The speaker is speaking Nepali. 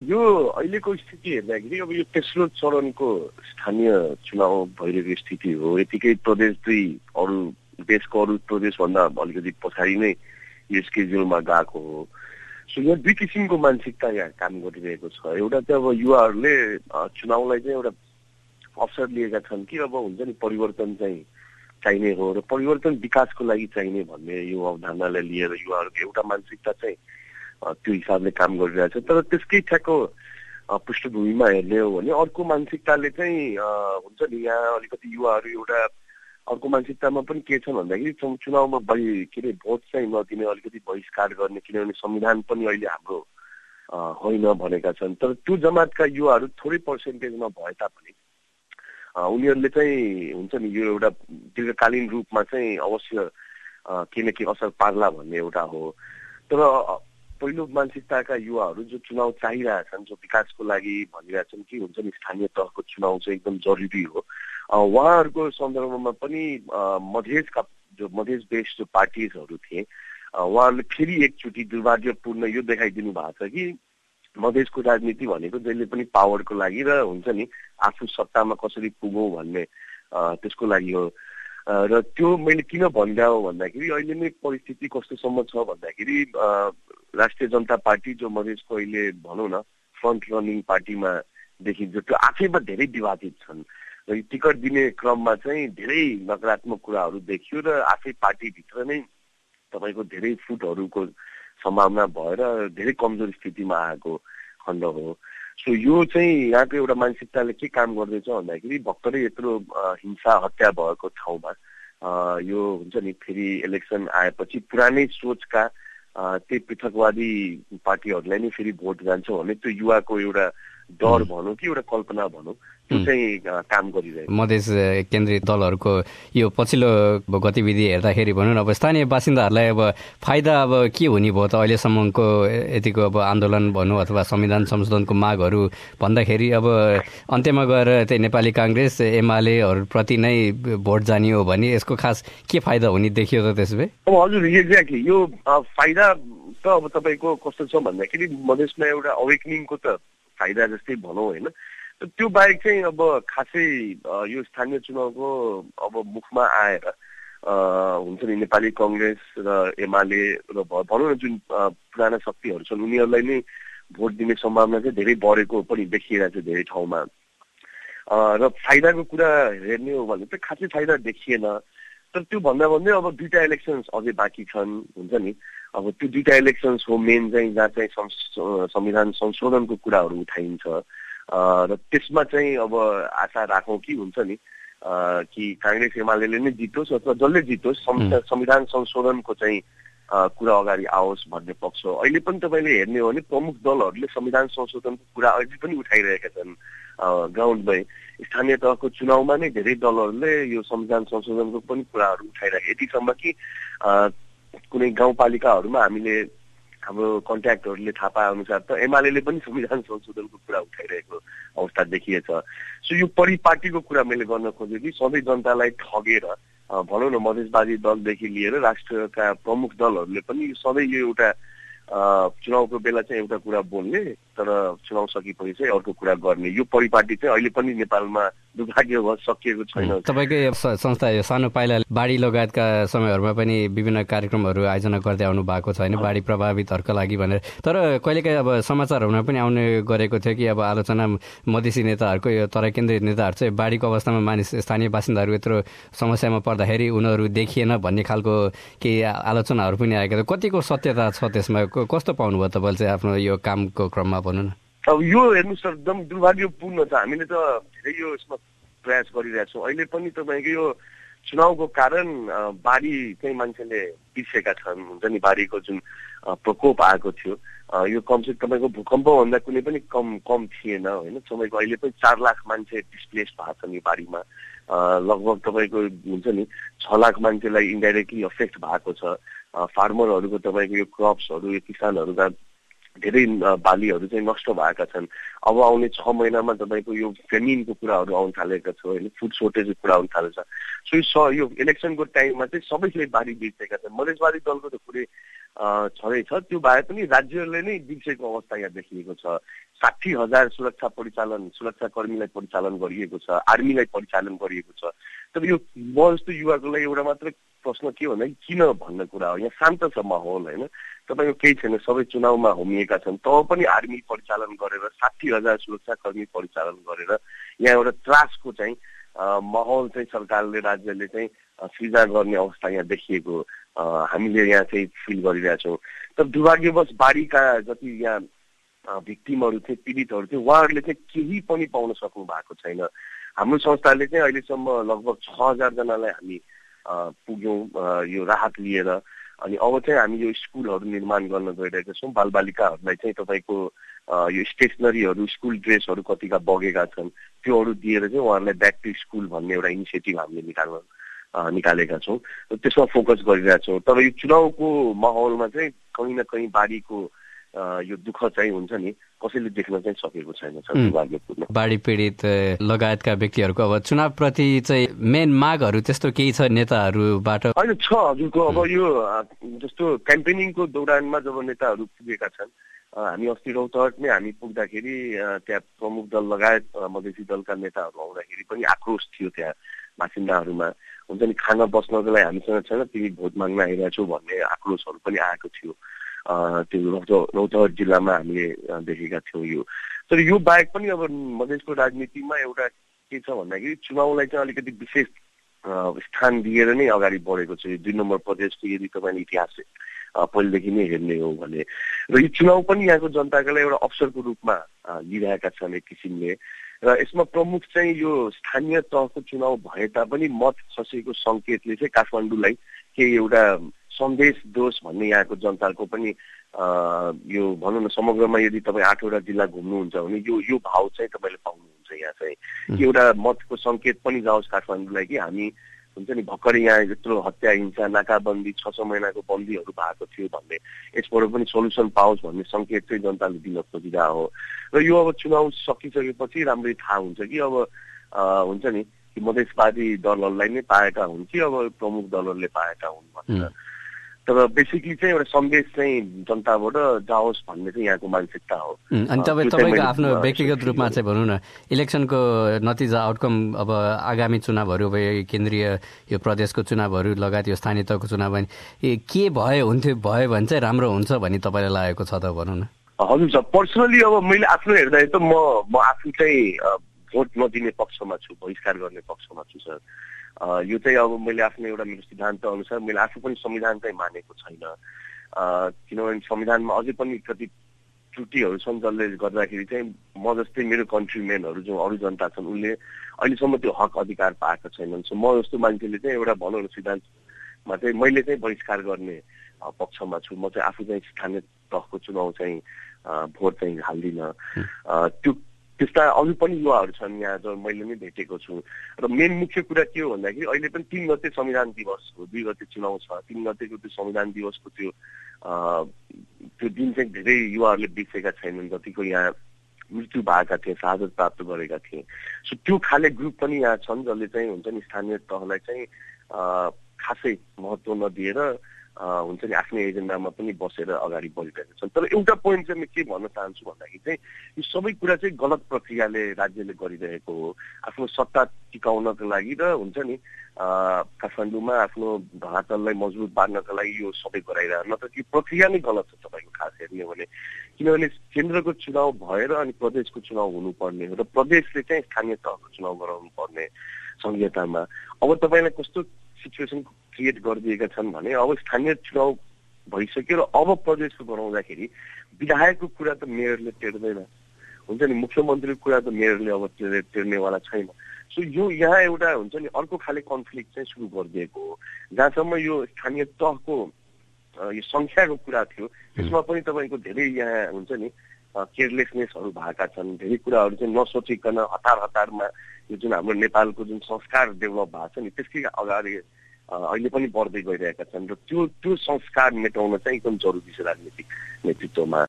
यो अहिलेको स्थिति हेर्दाखेरि अब यो तेस्रो चरणको स्थानीय चुनाव भइरहेको स्थिति हो। यतिकै प्रदेश 2 अरू देशको अरू प्रदेशभन्दा अलिकति पछाडि नै यो स्केड्युलमा गएको हो। सो यो दुई किसिमको मानसिकता यहाँ काम गरिरहेको छ। एउटा चाहिँ अब युवाहरूले चुनावलाई चाहिँ एउटा अवसर लिएका छन् कि अब हुन्छ नि परिवर्तन चाहिँ चाहिने हो र परिवर्तन विकासको लागि चाहिने भन्ने यो अवधारणालाई लिएर युवाहरूको एउटा मानसिकता चाहिँ त्यो हिसाबले काम गरिरहेछ। तर त्यसकै ठ्याक्क पृष्ठभूमिमा हेर्ने हो भने अर्को मानसिकताले चाहिँ हुन्छ नि यहाँ अलिकति युवाहरू एउटा अर्को मानसिकतामा पनि के छ भन्दाखेरि चुनावमा के अरे भोट चाहिँ नदिने अलिकति बहिष्कार गर्ने, किनभने संविधान पनि अहिले हाम्रो होइन भनेका छन्। तर त्यो जमातका युवाहरू थोरै पर्सेन्टेजमा भए तापनि उनीहरूले चाहिँ हुन्छ नि यो एउटा दीर्घकालीन रूपमा चाहिँ अवश्य के न के असर पार्ला भन्ने एउटा हो। तर पहिलो मानसिकताका युवाहरू जो चुनाव चाहिरहेछन्, जो विकासको लागि भनिरहेछन् कि हुन्छ नि स्थानीय तहको चुनाव चाहिँ एकदम जरुरी हो, उहाँहरूको सन्दर्भमा पनि मधेसका जो मधेस बेस्ड जो पार्टिजहरू थिए उहाँहरूले फेरि एकचोटि दुर्भाग्यपूर्ण यो देखाइदिनु भएको छ कि मधेसको राजनीति भनेको जहिले पनि पावरको लागि र हुन्छ नि आफू सत्तामा कसरी पुगौँ भन्ने त्यसको लागि हो। र त्यो मैले किन भनिरहेको भन्दाखेरि अहिले नै परिस्थिति कस्तोसम्म छ भन्दाखेरि राष्ट्रिय जनता पार्टी जो मधेसको अहिले भनौँ न फ्रन्ट रनिङ पार्टीमा देखिन्छ, त्यो आफैमा धेरै विवादित छन् र टिकट दिने क्रममा चाहिँ धेरै नकारात्मक कुराहरू देखियो र आफै पार्टीभित्र नै तपाईँको धेरै फुटहरूको सम्भावना भएर धेरै कमजोर स्थितिमा आएको खण्ड हो। सो यो चाहिँ यहाँको एउटा मानसिकताले के काम गर्दैछ भन्दाखेरि भर्खरै यत्रो हिंसा हत्या भएको ठाउँमा यो हुन्छ नि फेरि इलेक्सन आएपछि पुरानै सोचका त्यही पृथकवादी पार्टीहरूलाई नै फेरि भोट जान्छ भने त्यो युवाको एउटा डर भनौँ कि एउटा कल्पना भनौँ त्यो चाहिँ काम गरिरहेको। मधेस केन्द्रित दलहरूको यो पछिल्लो गतिविधि हेर्दाखेरि भनौँ न अब स्थानीय बासिन्दाहरूलाई अब फाइदा अब के हुने भयो त अहिलेसम्मको यतिको अब आन्दोलन भनौँ अथवा संविधान संशोधनको मागहरू भन्दाखेरि अब अन्त्यमा गएर त्यही नेपाली काङ्ग्रेस एमालेहरूप्रति नै भोट जाने हो भने यसको खास के फाइदा हुने देखियो त त्यसो भए? अब हजुर एक्ज्याक्टली यो फाइदा त अब तपाईँको कस्तो छ भन्दाखेरि मधेसमा एउटा अवेकनिङको त फाइदा जस्तै भनौँ होइन। त्यो बाहेक चाहिँ अब खासै यो स्थानीय चुनावको अब मुखमा आएर हुन्छ नि नेपाली कङ्ग्रेस र एमाले र भनौँ न जुन पुराना शक्तिहरू छन् उनीहरूलाई नै भोट दिने सम्भावना चाहिँ धेरै बढेको पनि देखिरहेको छ धेरै ठाउँमा। र फाइदाको कुरा हेर्ने हो भने चाहिँ खासै फाइदा देखिएन। तर त्यो भन्दा भन्दै अब दुईटा इलेक्सन्स अझै बाँकी छन् हुन्छ नि। अब त्यो दुईटा इलेक्सन्स हो मेन चाहिँ जहाँ चाहिँ संविधान संशोधनको कुराहरू उठाइन्छ र त्यसमा चाहिँ अब आशा राखौँ कि हुन्छ नि कि काङ्ग्रेस एमाले नै जितोस् अथवा जसले जितोस् संविधान संशोधनको चाहिँ कुरा अगाडि आओस् भन्ने पक्ष हो। अहिले पनि तपाईँले हेर्ने हो भने प्रमुख दलहरूले संविधान संशोधनको कुरा अहिले पनि उठाइरहेका छन् ग्राउन्डमै। स्थानीय तहको चुनावमा नै धेरै दलहरूले यो संविधान संशोधनको पनि कुराहरू उठाइरहेको यतिसम्म कि कुनै गाउँपालिकाहरूमा हामीले हाम्रो कन्ट्याक्टहरूले थाहा पाए अनुसार त एमाले पनि संविधान संशोधनको कुरा उठाइरहेको अवस्था देखिएछ। सो यो परिपाटीको कुरा मैले गर्न खोजेँ कि सधैँ जनतालाई ठगेर भनौँ न मधेसवादी दलदेखि लिएर राष्ट्रका प्रमुख दलहरूले पनि सधैँ यो एउटा चुनावको बेला चाहिँ एउटा कुरा बोल्ने तर चुनाव सकेपछि चाहिँ अर्को कुरा गर्ने यो परिपाटी चाहिँ अहिले पनि नेपालमा दुर्भाग्यवश सकिएको छैन। तपाईँकै संस्था यो सानो पाइला बाढी लगायतका समयहरूमा पनि विभिन्न कार्यक्रमहरू आयोजना गर्दै आउनु भएको छ होइन बाढी प्रभावितहरूका लागि भनेर। तर कहिलेकाहीँ अब समाचारहरूमा पनि आउने गरेको थियो कि अब आलोचना मधेसी नेताहरूको यो तराई केन्द्रित नेताहरू चाहिँ बाढीको अवस्थामा मानिस स्थानीय बासिन्दाहरू यत्रो समस्यामा पर्दाखेरि उनीहरू देखिएन भन्ने खालको केही आलोचनाहरू पनि आएका थियो। कतिको सत्यता छ त्यसमा? कस्तो पाउनुभयो तपाईँले चाहिँ आफ्नो यो कामको क्रममा भनौँ न? अब यो हेर्नुहोस् एकदम दुर्भाग्यपूर्ण छ। हामीले त धेरै यो यसमा प्रयास गरिरहेछौँ। अहिले पनि तपाईँको यो चुनावको कारण बाढी चाहिँ मान्छेले बिर्सेका छन् हुन्छ नि। बाढीको जुन प्रकोप आएको थियो यो कमसे कम तपाईँको भूकम्पभन्दा कुनै पनि कम थिएन होइन। तपाईँको अहिले पनि 4 लाख मान्छे डिस्प्लेस भएको छन् यो बाढीमा। लगभग तपाईँको हुन्छ नि 6 लाख मान्छेलाई इन्डाइरेक्टली अफेक्ट भएको छ। फार्मरहरूको तपाईँको यो क्रप्सहरू यो किसानहरूका धेरै बालीहरू चाहिँ नष्ट भएका छन्। अब आउने 6 महिनामा तपाईँको यो फेमिनको कुराहरू आउन थालेका छ होइन, फुड सोर्टेजको कुरा आउन थालेछ। सो यो इलेक्सनको टाइममा चाहिँ सबैले बाढी बिर्सेका छन्। मधेसवादी दलको त कुरै छँदैछ। त्यो बाहेक पनि राज्यले नै बिर्सेको अवस्था यहाँ देखिएको छ। 60,000 सुरक्षाकर्मीलाई परिचालन गरिएको छ, आर्मीलाई परिचालन गरिएको छ। तर यो म जस्तो युवाको लागि एउटा मात्र प्रश्न के हो भन्दा किन भन्ने कुरा हो। यहाँ शान्त छ माहौल होइन, तपाईँको केही छैन, सबै चुनावमा होमिएका छन्, तब पनि आर्मी परिचालन गरेर 60,000 सुरक्षाकर्मी परिचालन गरेर यहाँ एउटा त्रासको चाहिँ माहौल चाहिँ सरकारले राज्यले चाहिँ सृजना गर्ने अवस्था यहाँ देखिएको हामीले यहाँ चाहिँ फिल गरिरहेछौँ। तर दुर्भाग्यवश बाढीका जति यहाँ भिक्टिमहरू थिए, पीडितहरू थिए, उहाँहरूले चाहिँ केही पनि पाउन सक्नु भएको छैन। हाम्रो संस्थाले चाहिँ अहिलेसम्म लगभग 6,000 जनालाई हामी पुग्यौँ यो राहत लिएर। अनि अब चाहिँ हामी यो स्कुलहरू निर्माण गर्न गइरहेका छौँ। बालबालिकाहरूलाई चाहिँ तपाईँको यो स्टेसनरीहरू, स्कुल ड्रेसहरू कतिका बगेका छन्, त्योहरू दिएर चाहिँ उहाँहरूलाई ब्याक टु स्कुल भन्ने एउटा इनिसिएटिभ हामीले निकालेका छौँ। त्यसमा फोकस गरिरहेछौँ। तर यो चुनावको माहौलमा चाहिँ कहीँ न कहीँ बाढीको यो दुःख चाहिँ हुन्छ नि, कसैले देख्न चाहिँ सकेको छैन। दुर्भाग्यपूर्ण बाढी पीडित लगायतका व्यक्तिहरूको अब चुनावप्रति चाहिँ मेन मागहरू त्यस्तो केही छ नेताहरूबाट? होइन, छ हजुरको। अब यो जस्तो क्याम्पेनिङको दौरानमा जब नेताहरू पुगेका छन्, हामी अस्ति रौतहटमै हामी पुग्दाखेरि त्यहाँ प्रमुख दल लगायत मधेसी दलका नेताहरू आउँदाखेरि पनि आक्रोश थियो त्यहाँ बासिन्दाहरूमा। हुन्छ नि, खाना बस्नको लागि हामीसँग छैन, तिमी भोट माग्न आइरहेछौ भन्ने आक्रोशहरू पनि आएको थियो। त्यो रौतहट जिल्लामा हामीले देखेका थियौँ यो। तर यो बाहेक पनि अब मधेसको राजनीतिमा एउटा के छ भन्दाखेरि चुनावलाई चाहिँ अलिकति विशेष स्थान दिएर नै अगाडि बढेको छ। यो 2 नम्बर प्रदेशको यदि तपाईँले इतिहास पहिलेदेखि नै हेर्ने हो भने, र यो चुनाव पनि यहाँको जनताको लागि एउटा अवसरको रूपमा लिइरहेका छन् एक किसिमले। र यसमा प्रमुख चाहिँ यो स्थानीय तहको चुनाव भए तापनि मत खसेको सङ्केतले चाहिँ काठमाडौँलाई केही एउटा सन्देश दोष भन्ने यहाँको जनताको पनि यो भनौँ न, समग्रमा यदि तपाईँ 8वटा जिल्ला घुम्नुहुन्छ भने यो भाव चाहिँ तपाईँले पाउनुहुन्छ। यहाँ चाहिँ कि एउटा मतको सङ्केत पनि जाओस् काठमाडौँलाई कि हामी हुन्छ नि भर्खरै यहाँ यत्रो हत्या, हिंसा, नाकाबन्दी, 6 महिनाको बन्दीहरू भएको थियो भन्ने, यसबाट पनि सोल्युसन पाओस् भन्ने सङ्केत चाहिँ जनताले दिन खोजिरहेको हो। र यो अब चुनाव सकिसकेपछि राम्ररी थाहा हुन्छ कि अब हुन्छ नि कि मधेसवादी दलहरूलाई नै पाएका हुन् कि अब प्रमुख दलहरूले पाएका हुन् भनेर। तर बेसिकली चाहिँ एउटा सन्देश चाहिँ जनताबाट जाओस् भन्ने चाहिँ यहाँको मानसिकता हो। अनि तपाईँको आफ्नो व्यक्तिगत रूपमा चाहिँ भनौँ न, इलेक्सनको नतिजा आउटकम अब आगामी चुनावहरू भयो, केन्द्रीय यो प्रदेशको चुनावहरू लगायत यो स्थानीय तहको चुनाव के भयो भने चाहिँ राम्रो हुन्छ भन्ने तपाईँलाई लागेको छ त भनौँ न? हजुर सर, पर्सनली अब मैले आफ्नो हेर्दाखेरि त म आफू चाहिँ भोट नदिने पक्षमा छु, बहिष्कार गर्ने पक्षमा छु सर। यो चाहिँ अब मैले आफ्नो एउटा मेरो सिद्धान्त अनुसार मैले आफू पनि संविधान चाहिँ मानेको छैन। किनभने संविधानमा अझै पनि कति त्रुटिहरू छन् जसले गर्दाखेरि चाहिँ म जस्तै मेरो कन्ट्रीमेनहरू जो अरू जनता छन् उनले अहिलेसम्म त्यो हक अधिकार पाएका छैनन्। सो म जस्तो मान्छेले चाहिँ एउटा भनौँ न सिद्धान्तमा चाहिँ मैले चाहिँ बहिष्कार गर्ने पक्षमा छु। म चाहिँ आफू चाहिँ स्थानीय तहको चुनाव चाहिँ भोट चाहिँ हाल्दिनँ। त्यस्ता अरू पनि युवाहरू छन् यहाँ जो मैले नै भेटेको छु। र मेन मुख्य कुरा के हो भन्दाखेरि अहिले पनि 3 गते संविधान दिवस हो, 2 गते चुनाव छ। 3 गतेको त्यो संविधान दिवसको त्यो दिन चाहिँ धेरै युवाहरूले बिर्सेका छैनन्, जतिको यहाँ मृत्यु भएका थिए, शहादत प्राप्त गरेका थिए। सो त्यो खाले ग्रुप पनि यहाँ छन् जसले चाहिँ हुन्छ नि स्थानीय तहलाई चाहिँ खासै महत्त्व नदिएर हुन्छ नि आफ्नो एजेन्डामा पनि बसेर अगाडि बढिरहेका छन्। तर एउटा पोइन्ट चाहिँ म के भन्न चाहन्छु भन्दाखेरि चाहिँ यो सबै कुरा चाहिँ गलत प्रक्रियाले राज्यले गरिरहेको हो आफ्नो सत्ता टिकाउनको लागि र हुन्छ नि काठमाडौँमा आफ्नो धरातललाई मजबुत पार्नको लागि यो सबै गराइरहेको। नत्र यो प्रक्रिया नै गलत छ तपाईँको खास हेर्ने भने, किनभने केन्द्रको चुनाव भएर अनि प्रदेशको चुनाव हुनुपर्ने हो र प्रदेशले चाहिँ स्थानीय तहको चुनाव गराउनु पर्ने संहितामा। अब तपाईँलाई कस्तो सिचुएसन क्रिएट गरिदिएका छन् भने अब स्थानीय चुनाव भइसक्यो र अब प्रदेशको गराउँदाखेरि विधायकको कुरा त मेयरले टेर्दैन, हुन्छ नि मुख्यमन्त्रीको कुरा त मेयरले अब टेर्नेवाला छैन। सो यो यहाँ एउटा हुन्छ नि अर्को खाले कन्फ्लिक्ट चाहिँ सुरु गरिदिएको हो। जहाँसम्म यो स्थानीय तहको यो सङ्ख्याको कुरा थियो त्यसमा पनि तपाईँको धेरै यहाँ हुन्छ नि केयरलेसनेसहरू भएका छन्। धेरै कुराहरू चाहिँ नसोचिकन हतारमा यो जुन हाम्रो नेपालको जुन संस्कार डेभलप भएको छ नि त्यसकै अगाडि अहिले पनि बढ्दै गइरहेका छन् र त्यो संस्कार मेटाउन चाहिँ एकदम जरुरी छ राजनीतिक नेतृत्वमा।